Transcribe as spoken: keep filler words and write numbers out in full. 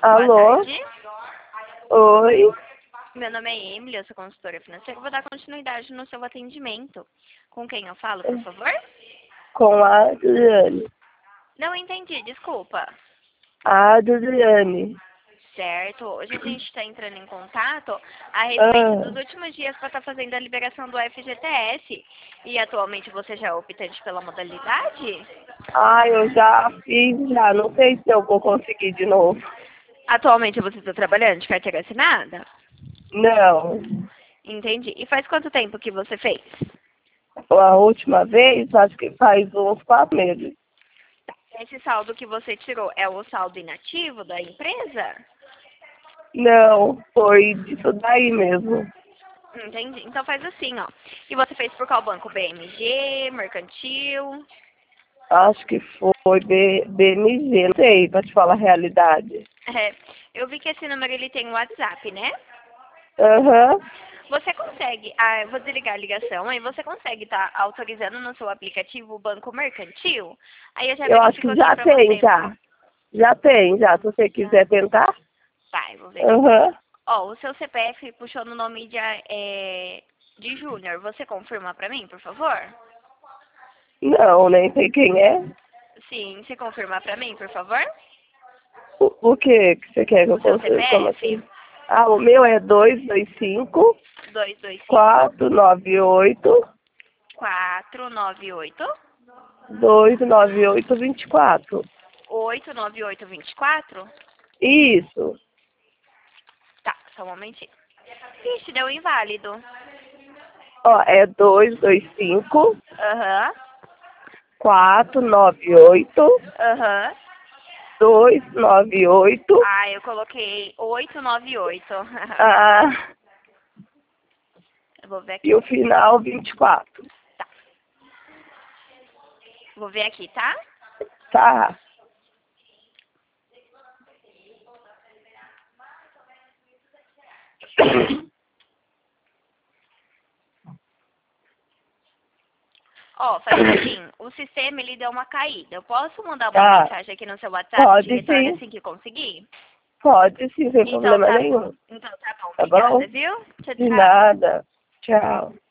Boa Alô? tarde. Oi? Meu nome é Emily, eu sou consultora financeira. Eu vou dar continuidade no seu atendimento. Com quem eu falo, por favor? Com a Juliane. Não entendi, desculpa. A Juliane. Certo, hoje a gente está entrando em contato a respeito Ah, dos últimos dias para estar fazendo a liberação do F G T S. E atualmente você já é optante pela modalidade? ah, eu já fiz, já. Não sei se eu vou conseguir de novo. Atualmente você está trabalhando de carteira assinada? Não. Entendi. E faz quanto tempo que você fez? A última vez, acho que faz uns quatro meses. Esse saldo que você tirou é o saldo inativo da empresa? Não, foi disso daí mesmo. Entendi. Então faz assim, ó. E você fez por qual banco? B M G, Mercantil? Acho que foi B- BMG, não sei, pra te falar a realidade. É, eu vi que esse número ele tem um WhatsApp, né? Aham. Você consegue, ah, eu vou desligar a ligação, aí você consegue estar autorizando no seu aplicativo o banco mercantil? Aí eu já Eu acho verifico que aqui já pra tem, você. já. Já tem, já. Se você quiser tentar. Tá, eu vou ver aqui. Aham. Ó, o seu C P F puxou no nome de, é, de Júnior. Você confirma pra mim, por favor? Não, nem sei quem é. Sim, você confirma pra mim, por favor? O, o que que você quer que eu O seu consiga? Como C P F? assim? Ah, o meu é dois dois cinco, dois dois cinco, quatro nove oito, quatro nove oito, dois nove oito, vinte e quatro. oito nove oito dois quatro. Isso. Tá, só um momentinho. Ixi, deu inválido. Ó, é dois dois cinco, Aham, quatro nove oito, aham. dois nove oito. Ah, eu coloquei oito nove oito. Ah, Eu vou ver e aqui. o final vinte e quatro. Tá. Vou ver aqui, tá? Tá. Ó, faz assim, o sistema ele deu uma caída. Eu posso mandar uma Tá. mensagem aqui no seu WhatsApp e te Pode retorna sim. assim que conseguir? Pode sim, sem Então problema tá, nenhum. então tá bom. Tá bom? Obrigada, viu? Tchau, De tchau. nada. Tchau.